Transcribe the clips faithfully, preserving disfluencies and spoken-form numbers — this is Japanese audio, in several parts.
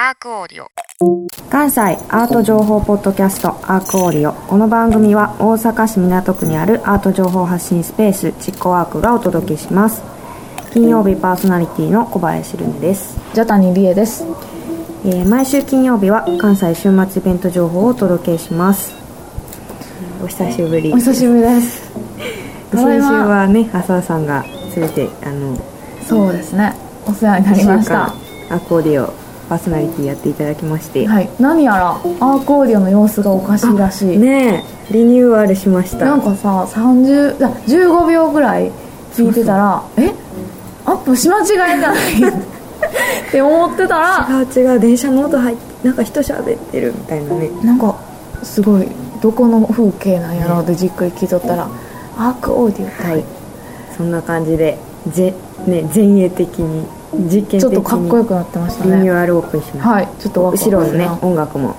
アークオーディオ。 関西アート情報ポッドキャストアークオーディオ。この番組は大阪市港区にあるアート情報発信スペースチッコワークがお届けします。金曜日パーソナリティの小林瑠音です。 ジャタニリエです。 えー、毎週金曜日は関西週末イベント情報をお届けします。お久しぶり。 お久しぶりです。 先週はね、浅田さんが連れてあのそうですね、お世話になりました。 アークオーディオパーソナリティやっていただきまして、 はい、何やらアークオーディオの様子がおかしいらしいね。えリニューアルしました。 なんかささんじゅうじゅうごびょうぐらい聞いてたら、そうそうえアップし間違えじゃないって思ってたら違う違う、電車の音入ってなんか人喋ってるみたいなね。 なんかすごいどこの風景なんやろうでじっくり聞いとったら、ね、アークオーディオ、 はい、そんな感じでぜ、ね、前衛的に実験的にちょっとかっこよくなってましたね。 リニューアルオープンしました。 はい、ちょっとワクワク後ろのね音楽も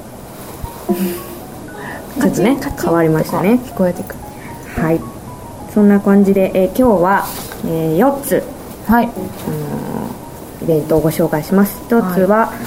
ちょっとね変わりましたね。 聞こえてくる。 はい、そんな感じで、えー、今日は、えー、よっつ、 はい、 あのー、イベントをご紹介します。ひとつは、はい、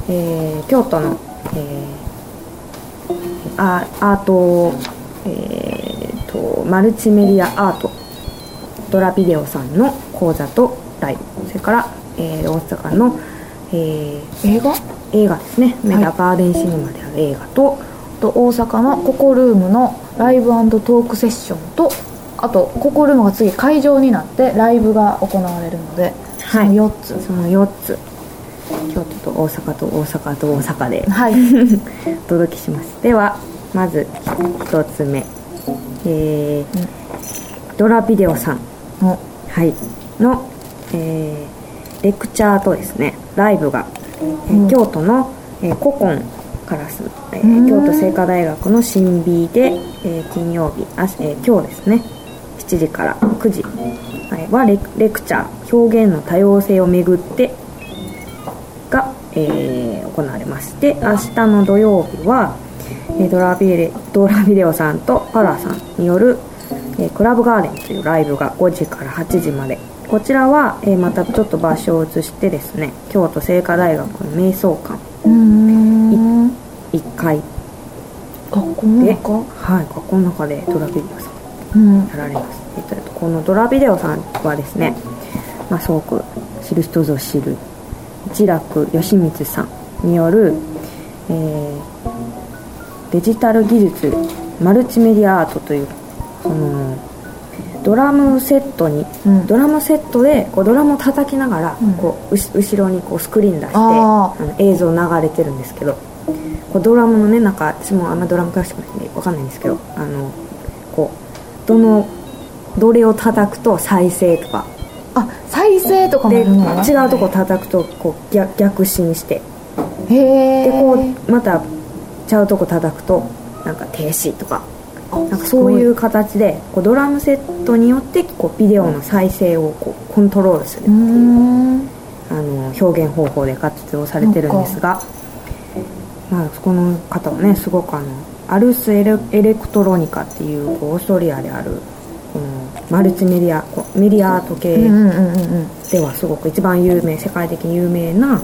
えー、京都の、えー、ア, アート、えー、とマルチメディアアートドラビデオさんの講座とライブ、それから、えー、大阪の、えー、 映画映画ですね、メダガーデンシネマである映画と、 と大阪のココルームのライブ&トークセッションと、あとココルームが次会場になってライブが行われるので、 はい、 そのよっつそのよっつ京都と大阪と大阪と大阪で、はい、お届けします。ではまずひとつめ、えーうん、ドラビデオさんの、はい、のえー、レクチャーとですねライブが、えー、京都の、えー、古今からす、えー、京都精華大学の新美で、えー、金曜日あ、えー、今日ですねしちじからくじ、はい、は レ, レクチャー表現の多様性をめぐってが、えー、行われまして、明日の土曜日は、えー、ドラビデドラビデオさんとパラさんによる、えー、クラブガーデンというライブがごじからはちじまで。こちらは、えー、またちょっと場所を移してですね、京都精華大学の瞑想館うーんいっかい学校の中、 はい、学校の中でドラビデオさんやられます、うん、えっと、このドラビデオさんはですね、まあ、すごく知る人ぞ知る一楽義光さんによる、えー、デジタル技術マルチメディアアートというそのドラムセットに、うん、ドラムセットでこうドラムを叩きながら、うん、こう後ろにこうスクリーン出してあの映像流れてるんですけど、こうドラムのね、なんか私もあんまドラム詳しくないんで分かんないんですけど、あのこうどのどれを叩くと再生とか、 あ、再生とかもあるのね、 違うとこ叩くとこう 逆, 逆進して、 へでこうまたちゃうとこ叩くとなんか停止とか、なんかそういう形でこうドラムセットによってこうビデオの再生をこうコントロールするっていう、うあの表現方法で活動されてるんですが、まあ、この方はねすごくあのアルスエレ・エレクトロニカっていうこうオーストリアであるこのマルチメディアメディアアート系ではすごく一番有名、世界的に有名な、うん、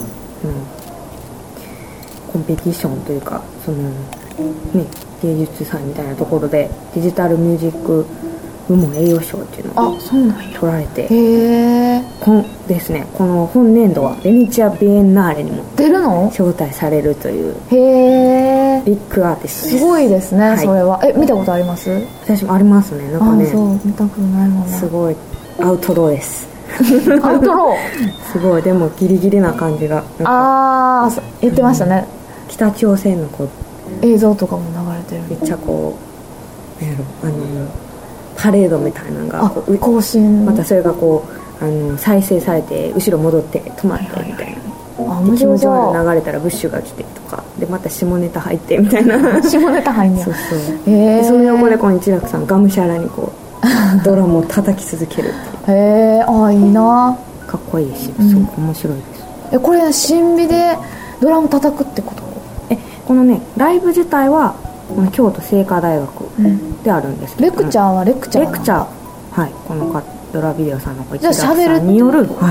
コンペティションというかそのね芸術祭みたいなところでデジタルミュージック部門栄誉賞っていうのを取られて、 へー、 こんですね、この本年度はベネチア・ビエンナーレにも出るの招待されるというへービッグアーティストです。 すごいですね、はい、それはえ見たことあります？ 私もありますね。なんかね、 あ、そう見たことないもんね。 すごいアウトローですアウトローすごい、でもギリギリな感じが、 ああ言ってましたね、 うん、北朝鮮のこう映像とかも流れてる、 めっちゃこうなんやろ、あのパレードみたいなのがこう更新、 またそれがこうあの再生されて後ろ戻って止まってみたいな、 あ、面白そう。 流れたらブッシュが来てとかでまた下ネタ入ってみたいな下ネタ入んねや。 そうそう、へー、その横でこの一楽さんがむしゃらにこうドラムを叩き続けるっていうへえ、あ、いいな、 かっこいいし、すごく面白いです、 うん、えこれ新美でドラム叩くってこと？ えこのねライブ自体は京都精華大学であるんですけど、 レクチャーはレクチャーレクチャー、はい、このドラビデオさんの一楽さんによる、はい、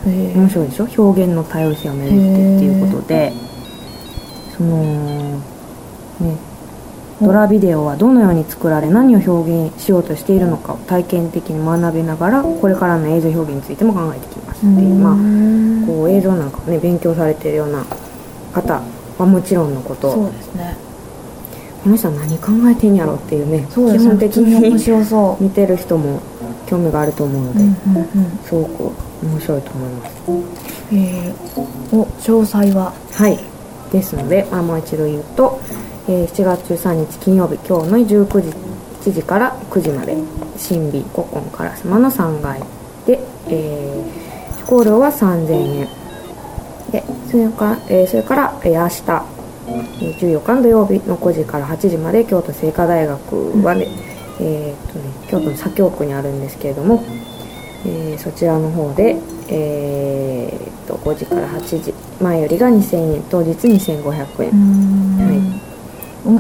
面白いでしょ。表現の多様性をめぐってっていうことで、そのね、ドラビデオはどのように作られ何を表現しようとしているのかを体験的に学びながらこれからの映像表現についても考えてきますっていう、まあ、こう映像なんかをね勉強されているような方はもちろんのこと、 そうですね、 この人は何考えてんやろっていうね、 そうですね、 基本的に面白そう見てる人も興味があると思うので、 うんうんうん、 すごく面白いと思います。 えー、お詳細ははいですので、まあ、もう一度言うと、えー、しちがつじゅうさんにち金曜日、今日のじゅうくじしちじからくじまで新美古今烏丸のさんがいで、えー、受講料はさんぜんえんで、それから、えー、それから、えー、明日じゅうよっかの土曜日のごじからはちじまで京都精華大学はね、うん、えーとね京都の左京区にあるんですけれども、えー、そちらの方で、えー、とごじからはちじ、前よりがにせんえん、当日にせんごひゃくえん。はい、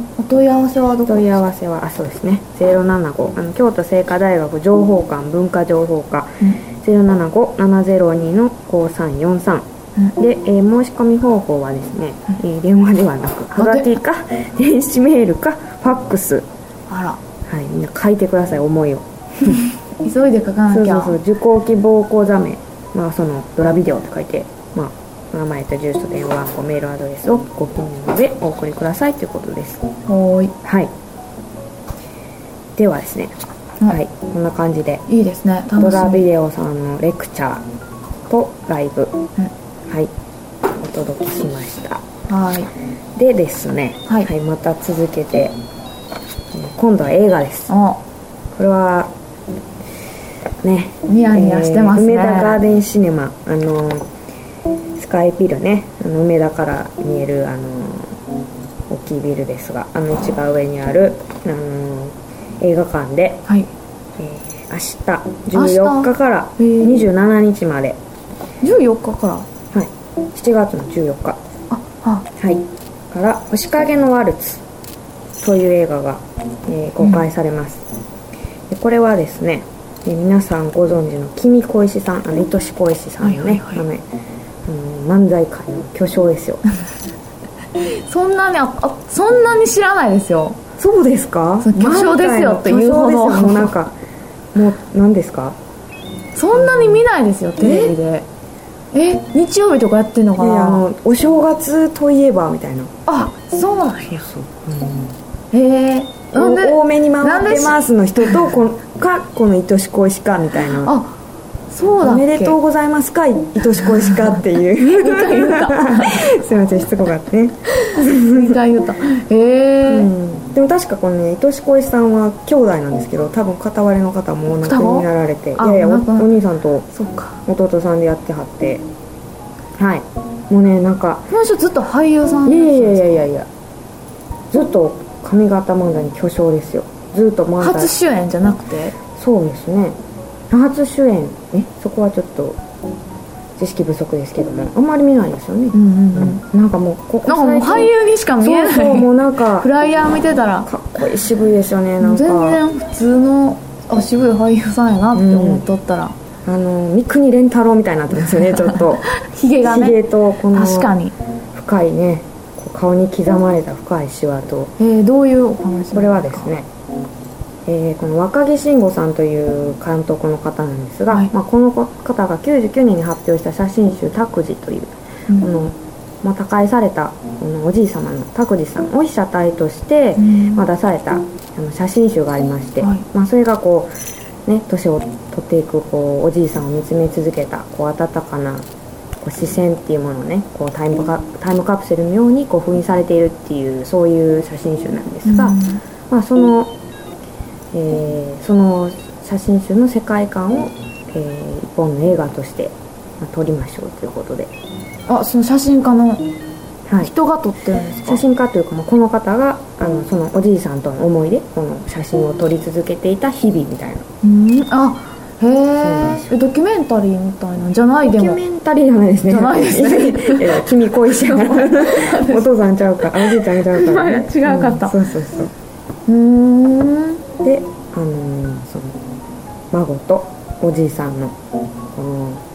お問い合わせはどこですか？ 問い合わせは、あ、そうですね、ゼロななご、あの京都精華大学情報館文化情報課、うん、ゼロななご ななゼロに のごさんよんさん、うん、で、えー、申し込み方法はですね、うん、えー、電話ではなくはがきか電子メールかファックス、 あら、 はい、みんな書いてください、思いを急いで書かなきゃ。 そうそうそう、受講希望講座名、まあ、そのドラビデオって書いて、まあ、名前と住所と電話番号、メールアドレスをご記入でお送りくださいということです。 はい、 はい、ではですね、うん、はい、こんな感じでいいですね、楽しみ。 ドラビデオさんのレクチャーとライブ、うん、はい、お届けしました。 はい、 でですね、はい、はい、また続けて今度は映画です。これはね、 ニヤニヤしてますね、 えー、梅田ガーデンシネマ、あのスカイビルね、あの梅田から見えるあの大きいビルですが、あの一番上にあるあの映画館で、はい、えー、明日じゅうよっかからにじゅうしちにちまで、 じゅうよっかから、はい、しちがつのじゅうよっか、 あ、ははい、から星影のワルツという映画が、えー、公開されます、うん、でこれはですね、えー、皆さんご存知の君小石さん、あの愛し小石さんのね、はいはいはい、あのね、あの漫才界の巨匠ですよそんなにああそんなに知らないですよ。 そうですか？ 巨匠ですよっていうほど、 もうなんかもう何ですか？ そんなに見ないですよ、テレビで。え日曜日とかやってんのかな。 あのお正月といえばみたいな。 あ、そうなんや。そうそう、うん、へえ、 なんで多めに回ってますの人とこのかこの愛し小石かみたいな。 あ、そうだっけ。 おめでとうございますか愛し小石かっていう言ったすいません、しつこかったね言った言ったへえ、うん、 でも確かこのね愛し小石さんは兄弟なんですけど、多分片割れの方もお亡くなりになられて、いやいや お, お兄さんと弟さんでやってはって、はい、もうね、なんかこの人ずっと俳優さんです。いやいやいやいやいや、ずっと上方漫才に巨匠ですよ。ずっと漫才初主演じゃなくて。 そうですね、初主演、えそこはちょっと知識不足ですけども、あんまり見ないですよね、うんうんうん、なんかもうここなんかもう俳優にしか見えない。 そうそう、もうなんかフライヤー見てたらかっこいい、渋いですよね。なんか全然普通のあ渋い俳優さんやなって思っとったら、 うん、あの三國連太郎みたいになってますよねちょっとひげがね、 ひげとこの確かに深いね、顔に刻まれた深いシワと、 えー、どういうお話ですか？ これはですね、えー、この若木慎吾さんという監督の方なんですが、はい、まあ、この方がきゅうじゅうきゅうねんに発表した写真集「拓司」という、うん、この、まあ、他界されたこのおじい様の拓司さんを被写体として、うん、まあ、出されたあの写真集がありまして、はい、まあ、それがこうね、年を取っていくこうおじいさんを見つめ続けたこう温かなこう視線っていうものをね、こうタイムカ、タイムカプセルのようにこう封印されているっていう、そういう写真集なんですが、うん、まあ、そのえー、その写真集の世界観を、えー、一本の映画として、まあ、撮りましょうということで。 あ、その写真家の人が撮ってるんですか？ 写真家というか、まあ、この方があのそのおじいさんとの思いでこの写真を撮り続けていた日々みたいな。 うん、あ、へえ、ドキュメンタリーみたいなんじゃない。でもドキュメンタリーじゃないですね。 じゃないですね。 いや君恋しやお父さんちゃうか、おじいちゃんちゃうから、ね、 違うかった、 うん、そうそうそう。 うーんで、あのー、その孫とおじいさんのこの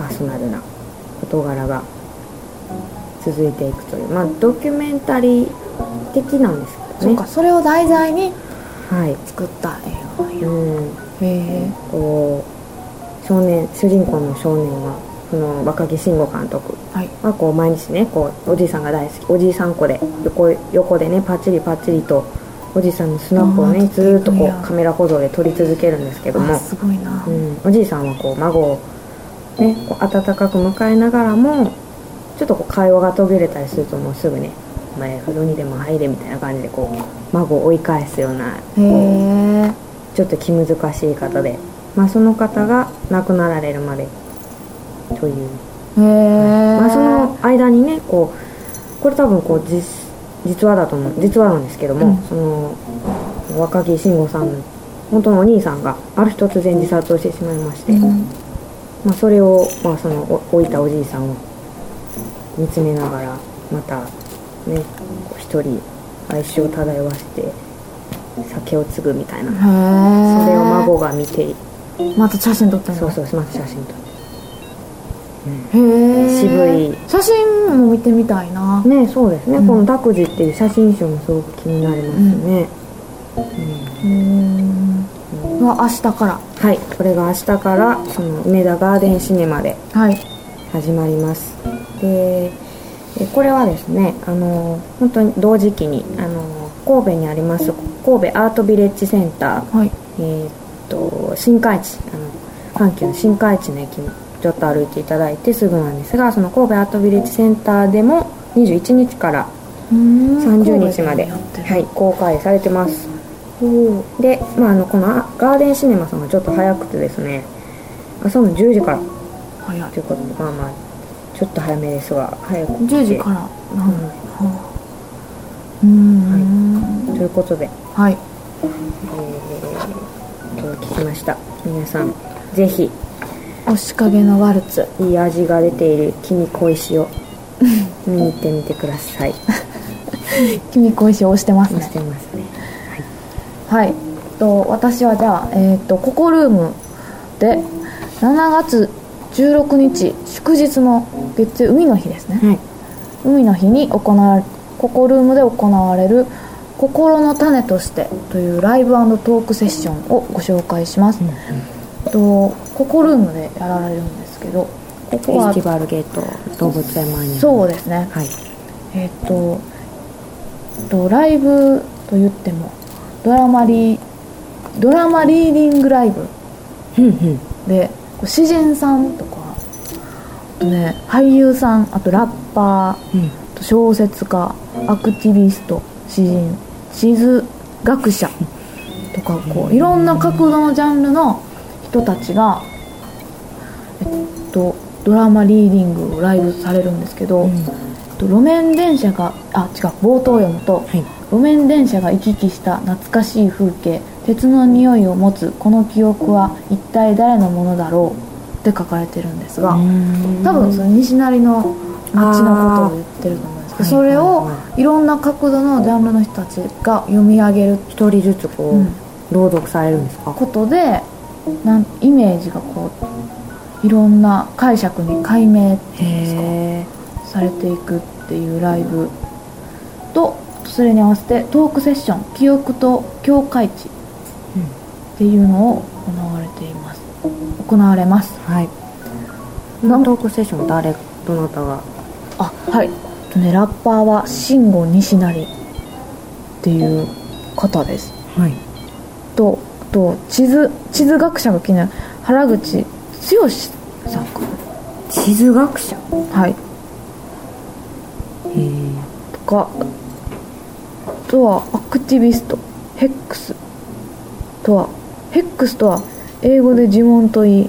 パーソナルな事柄が続いていくという、まあ、ドキュメンタリー的なんですけどね。 そうか、それを題材にはい作った映画なんや、 うん、 へえ。 こう少年主人公の少年はその若木慎吾監督はいはこう毎日ねこうおじいさんが大好きおじいさん子で横横でねパチリパチリとおじいさんのスナップをねあーずーっとこ撮っていくんやうカメラ保存で撮り続けるんですけども、 あすごいな、 うん、おじいさんはこう孫をねこう温かく迎えながらもちょっとこう会話が途切れたりするともうすぐねお前風呂にでも入れみたいな感じでこう孫を追い返すようなへえ。 ちょっと気難しい方で、まあ、その方が亡くなられるまでという、 へえ。 まあ、その間にねこうこれ多分こう 実, 実話だと思う実話なんですけども、 うんその若木慎吾さんの本当のお兄さんがある日突然自殺をしてしまいまして、 うんまあ、それを、まあ、そのお置いたおじいさんを見つめながらまたねこう一人哀愁を漂わせて酒を継ぐみたいな、 へえ。 それを孫が見てまた写真撮ったの。 そうそうまた写真撮ってへえ。 渋い写真も見てみたいな。 ねそうですね、 うんこの拓司っていう写真集もすごく気になりますね、うんうんは明日からはいこれが明日からその梅田ガーデンシネマではい始まります。でえこれはですねあの本当に同時期にあの神戸にあります神戸アートビレッジセンター、 はいえーっと新海地あの阪急の新海地の駅にちょっと歩いていただいてすぐなんですが、その神戸アートビレッジセンターでもにじゅういちにちからさんじゅうにちまで、はい、公開されてます。で、まあ、あのこのガーデンシネマさんがちょっと早くてですね朝のじゅうじから早いということでまあまあちょっと早めですが早くてじゅうじからなんうんうーんということで、 はいえー、お届けしました。皆さんぜひ押し影のワルツいい味が出ている君小石を見に行ってみてください。 君小石押してます押ねしてますね。 はいと私はじゃあ、えー、とココルームでしちがつじゅうろくにち祝日の月曜海の日ですね、 はい、 海の日に行われココルームで行われる心の種としてというライブ&トークセッションをご紹介します、うんうん、とココルームでやられるんですけどここはフェスティバルゲート動物園前にそうですね、 はい、 えっ、ー、ととライブと言ってもドラマリドラマリーディングライブで詩人さんとかあと、ね、俳優さんあとラッパー、うん、と小説家アクティビスト詩人地図学者とかこういろんな角度のジャンルの人たちが、えっと、ドラマリーディングをライブされるんですけど、うん、路面電車があ違う冒頭読むと、はい、路面電車が行き来した懐かしい風景鉄の匂いを持つこの記憶は一体誰のものだろうって書かれてるんですが多分その西成の街のことを言ってると思うんですけどそれをいろんな角度のジャンルの人たちが読み上げる一人ずつこう、うん、朗読されるんですかことでなんイメージがこういろんな解釈に解明っていうんですかされていくっていうライブとそれに合わせてトークセッション記憶と境界値っていうのを行われています行われます。 はい。トークセッション誰どなたがあはいとねラッパーは慎吾西成っていう方です。 はい。 とと地図地図学者が気になる原口剛さんか地図学者はい。 へえ。 とかあとはアクティビストヘックスとはヘックスとは英語で呪文といい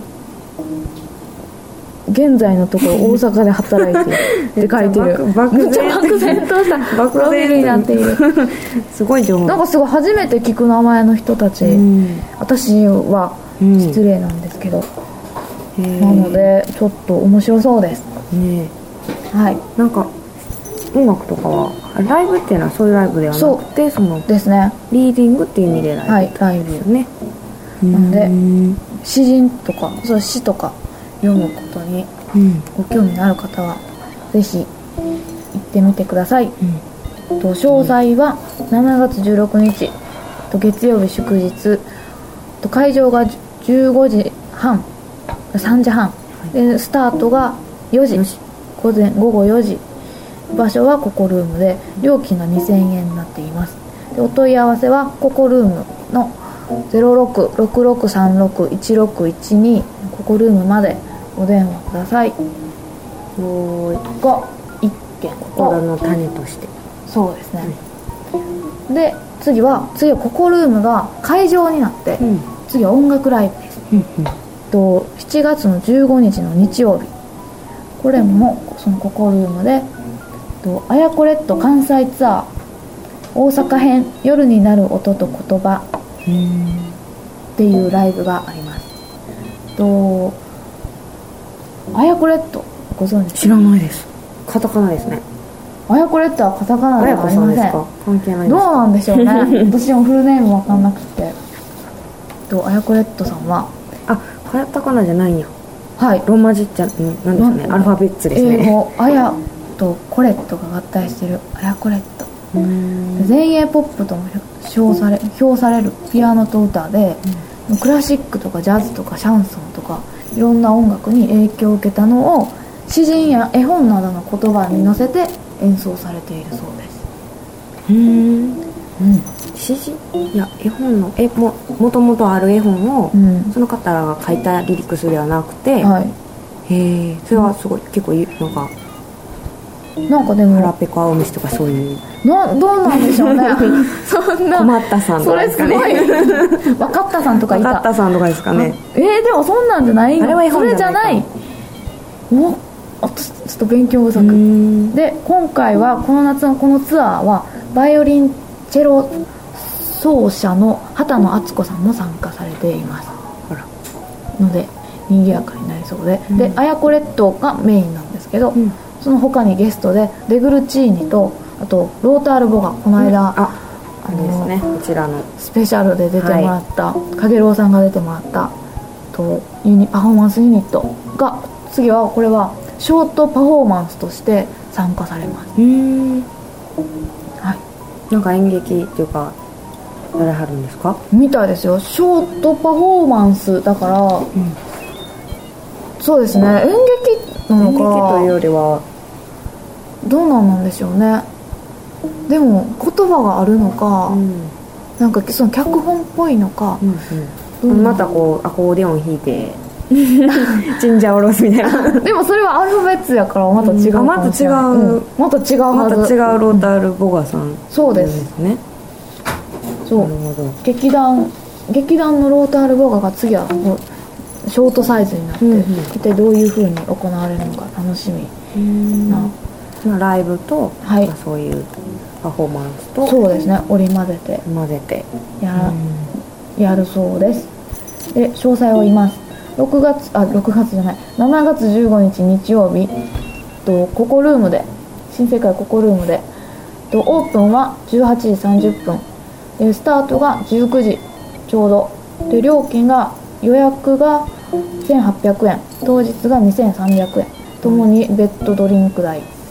現在のところ大阪で働いているって書いてるめっちゃ漠然としたプロフィールになっているすごい情報なんかすごい初めて聞く名前の人たち、うん、私は失礼なんですけど、うん、なのでちょっと面白そうですねはいなんか音楽とかはライブっていうのはそういうライブではなくてそのですねリーディングっていう意味でライブ、 はい、ライブですよねなので詩人とかそう詩とか読むことにうん、 ご興味のある方はぜひ行ってみてください、うん、と詳細はしちがつじゅうろくにちと月曜日祝日と会場がじゅうごじはんさんじはん、はい、でスタートがよじ午前午後よじ、場所はココルームで料金がにせんえんになっています。でお問い合わせはココルームの ゼロろくろくろくさんろくいちろくいちに ココルームまでお電話ください。 おーいがいっけん心の種としてそうですね、うん、で次は次はココルームが会場になって、うん、次は音楽ライブです、うんうん、としちがつのじゅうごにちの日曜日、これもそのココルームでとアヤコレット関西ツアー大阪編夜になる音と言葉っていうライブがあります。とアヤコレットご存知ですか？ 知らないです。カタカナですね。 アヤコレットはカタカナではありません。 ですか？関係ないですか？ どうなんでしょうね私もフルネーム分かんなくてとアヤコレットさんはあカタカナじゃないんや。 はい、 ローマ字って何ですかね、アルファベッツですね。 英語アヤとコレットが合体しているアヤコレット。前衛ポップとも評され、評されるピアノと歌で、うん、クラシックとかジャズとかシャンソンとかいろんな音楽に影響を受けたのを詩人や絵本などの言葉に乗せて演奏されているそうです。 うーん、うん、詩人いや絵本のえ も, もともとある絵本を、うん、その方が書いたリリックスではなくて、はい、へえそれはすごい、うん、結構なんかなんかでも腹ペコ青虫とかそういうなどうなんでしょうねそんな困ったさんとかですかね。 それすごい分かったさんとかいた。 分かったさんとかですかね。 えー、でもそんなんじゃないの。 あれは絵本じゃないか。 それじゃない。おあとちょっと勉強不足で、今回はこの夏のこのツアーはバイオリンチェロ奏者の畑野敦子さんも参加されています。 あらので賑やかになりそうで、うん、でアヤコレットがメインなんですけど、うん、その他にゲストでデグルチーニとあとロータール・ボガこの間、うん、あああれですね、こちらのスペシャルで出てもらった、はい、かげろうさんが出てもらったとユニパフォーマンスユニットが次はこれはショートパフォーマンスとして参加されます。 うーん、 はい、 なんか演劇っていうかやらはるんですか？ みたいですよ。ショートパフォーマンスだから、うん、そうですね、演劇なのか演劇というよりはどうなんなんでしょうね。でも言葉があるのか、うん、なんかその脚本っぽいのか、 うんうん、またこうアコーディオン弾いてチンジャオロスみたいなでもそれはアルファベッツやからまた違うかもしれない、 うん、また違う、うん、 また違うはず、 また違うロータール・ボガさん、うん、 そうですね。 そう、劇団劇団のロータール・ボガが次はもうショートサイズになって、うんうん、一体どういう風に行われるのか楽しみな、 ライブと、はい、そういうパフォーマンスとそうですね織り交ぜて混ぜてや, やるそうです。で詳細を言います。ろくがつあろくがつじゃないしちがつじゅうごにち日曜日とココルームで新世界ココルームでとオープンはじゅうはちじさんじゅっぷんでスタートがじゅうくじちょうどで料金が予約がせんはっぴゃくえん当日がにせんさんびゃくえんともに別途ドリンク代、うん、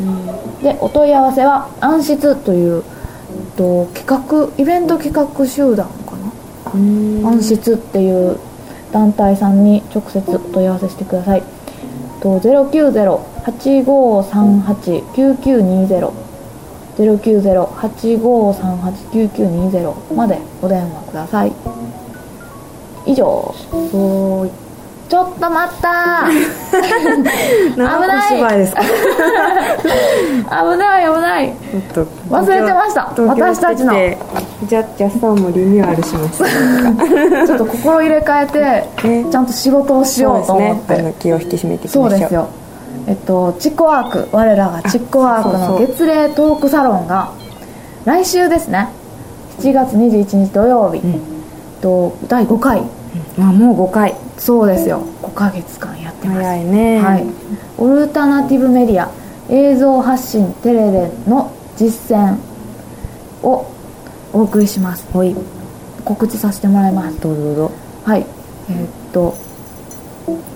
でお問い合わせは暗室というと企画イベント企画集団かな、うん、暗室っていう団体さんに直接お問い合わせしてください。と ゼロきゅうゼロ はちごさんはち きゅうきゅうにゼロ ゼロきゅうゼロ はちごさんはち きゅうきゅうにゼロ までお電話ください。以上。 おーい、 ちょっと待った危ない芝居ですか危ない危ないちょっと忘れてました。私たちのじゃじゃさんもリニューアルしましたちょっと心入れ替えて、ね、ちゃんと仕事をしようと思って、 ね、気を引き締めていきましょう。そうですよ。えっとチックワーク我らがチックワークの月例トークサロンが来週ですねしちがつにじゅういちにち土曜日、うん、とだいごかい、 うん、あもうごかい。 そうですよ。ごかげつかんやってます。 早いね、 はい、オルタナティブメディア映像発信テレレの実践をお送りします。 はい、告知させてもらいます。 どうぞどうぞ。 はい、えー、っと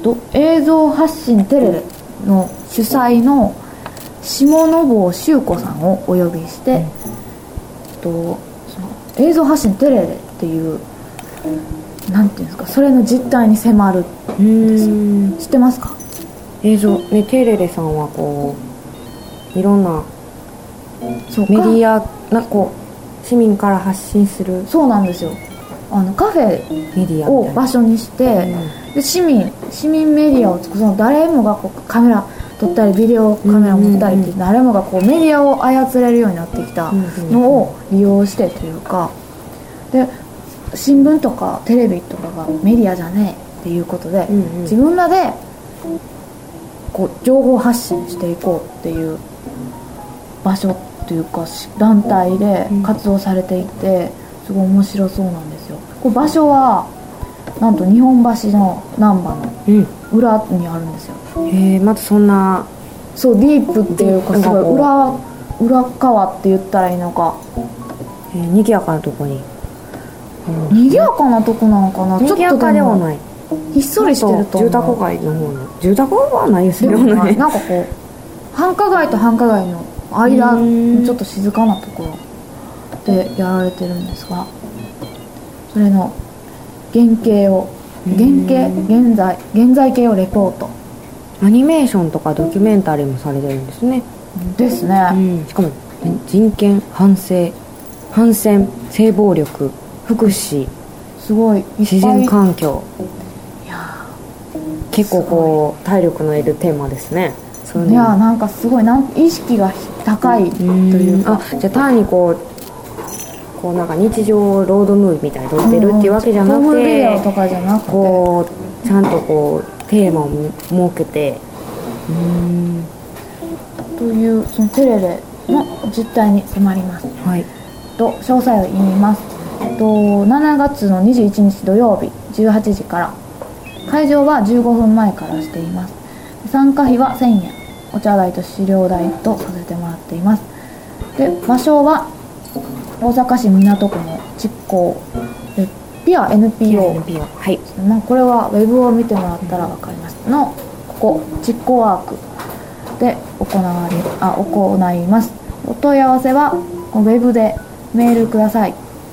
と映像発信テレレの主催の下野坊修子さんをお呼びして、うん、とその映像発信テレレっていうなんていうんですか、それの実態に迫るんですよ。知ってますか？ 映像ね、テレレさんはこういろんなメディアなこう市民から発信する。 そうなんですよ。あのカフェを場所にして、うん、で市民市民メディアを作る、その誰もがこうカメラ撮ったりビデオカメラ持ったりって誰もがこうメディアを操れるようになってきたのを利用してというか、で新聞とかテレビとかがメディアじゃねえっていうことで、うんうん、自分らでこう情報発信していこうっていう場所というか団体で活動されていて、すごい面白そうなんですよ。こう場所はなんと日本橋の難波の裏にあるんですよ、 うん、へえ、またそんなそうディープっていうかすごい裏裏側って言ったらいいのか、 えー、にぎやかなとこに、 うん、にぎやかなとこなのかな。 にぎやかではない、 ひっそりしてると思う。 住宅街の方の住宅街はないですよね。 なんかこう繁華街と繁華街の間ちょっと静かなところでやられてるんですが、それの原型を原型現在現在形をレポート、 アニメーションとかドキュメンタリーもされてるんですね。 ですね、 うん、しかも人権、反省、反戦、性暴力、福祉、 すごいいっぱい自然環境、 いや結構こう体力のいるテーマですね。 そういうのいやなんかすごいなん意識が高いというか、 あ、じゃあ単にこうこうなんか日常ロードムービーみたいに撮ってるっていうわけじゃなくて、 ホームビデオとかじゃなくて、 こうちゃんとこうテーマを設けて、うーんというそのテレレの実態に迫ります。 はい。 と詳細を言います。としちがつのにじゅういちにち土曜日じゅうはちじから、会場はじゅうごふんまえからしています。参加費はせんえん、お茶代と資料代とさせてもらっています。で場所は大阪市港区の実行ピア エヌピーオー、 エヌピーオー、はい、 まあ、これはウェブを見てもらったら分かりますのここ実行ワークで行われあ行います。お問い合わせはウェブでメールください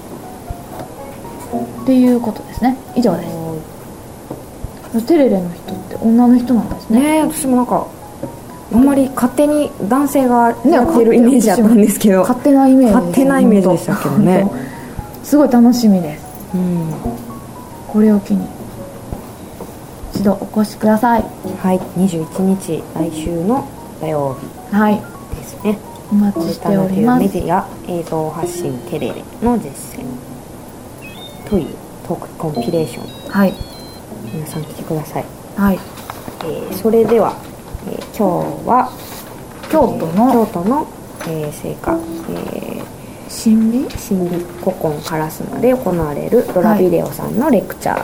っていうことですね。以上です。テレレの人って女の人なんですね。 ねえ、私もなんかあんまり勝手に男性がやってるイメージだったんですけど、 勝手なイメージ勝手なイメージでしたけどね。 すごい楽しみです、 うん、 これを機に一度お越しください。 はい、にじゅういちにち来週の土曜日、はい、ですね。 お待ちしております。 メディア映像発信テレレの実践というトークコンピレーション、はい、皆さん来てください。 はい、 えー、それでは、えー、今日は京都の、 えー、京都の、えー、聖火、えー、 神美神美古今烏丸で行われるドラビデオさんのレクチャー、はい、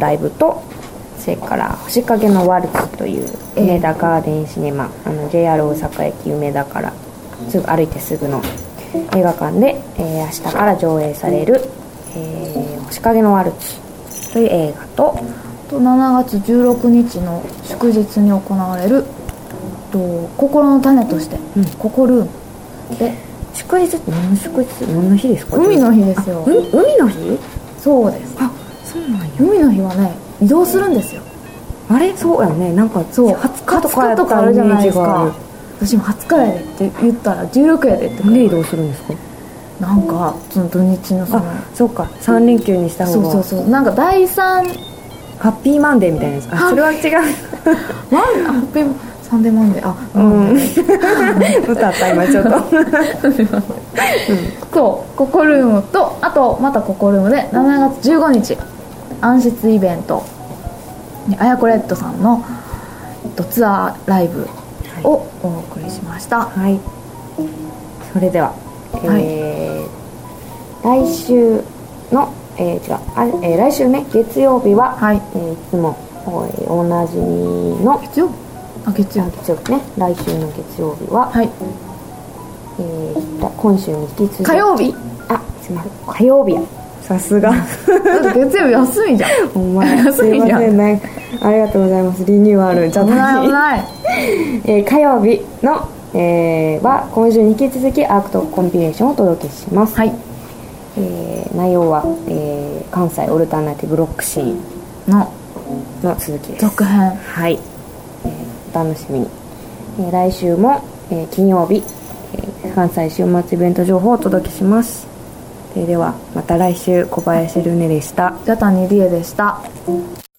ライブと、それから星影のワルツという梅田ガーデンシネマ、えー、あの ジェイアール 大阪駅梅田からすぐ歩いてすぐの映画館で、えー、明日から上映される、えー、星影のワルツという映画と、 としちがつじゅうろくにちの祝日に行われると心の種として、うん、ココルームで、 祝日って何の祝日、何の日ですか？ 海の日ですよ。 海の日？ そうです。 あ、そうなんや。 海の日はね移動するんですよ。 あれ、そうやね。なんかそうはつかとかやったあるじゃないですか。私もはつかやでって言ったらじゅうろくやでって。 なんで移動するんですか？ なんかその土日のその、 あ、そうか、さん連休にした方が、 そうそうそう、なんかだいさんハッピーマンデーみたいなやつ、あ、それは違うマンハッピーサンデーマンデー、あ、 うん、歌った今ちょっと、うん、 そうココルームと、あとまたココルームでしちがつじゅうごにち暗室イベント、あやこレッドさんのツアーライブをお送りしました。 はい、それでは、えーはい、来週の、えー違うあえー、来週ね、月曜日は、はい、えー、いつもおなじみの月曜日あ月曜日月曜日ね、来週の月曜日は、はい、えー、今週に引き続き火曜日、 あ、すみません、火曜日や、さすが月曜日休みじゃんお前休みじゃんすいません、なんかありがとうございます。リニューアルじゃ危ない危ないえー、火曜日の、えー、は今週に引き続きアークトコンピレーションをお届けします。 はい。 えー、内容は、えー、関西オルタナティブロックシーンのの続きです。 続編。 はい、えー、お楽しみに。えー、来週も、えー、金曜日、えー、関西週末イベント情報をお届けします。えー、ではまた来週。小林ルネでした。 じゃたにりえでした。